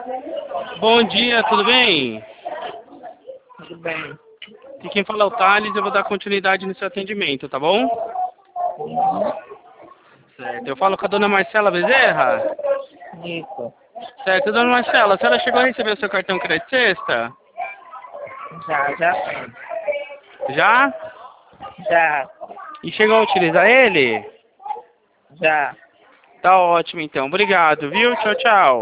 Bom dia, tudo bem? Tudo bem. E quem fala é o Thales, eu vou dar continuidade no seu atendimento, tá bom? Certo, eu falo com a dona Marcela Bezerra. Isso. Certo, dona Marcela, a senhora chegou a receber o seu cartão crédito sexta? Já. Já? Já. E chegou a utilizar ele? Já. Tá ótimo então, obrigado, viu? Tchau, tchau.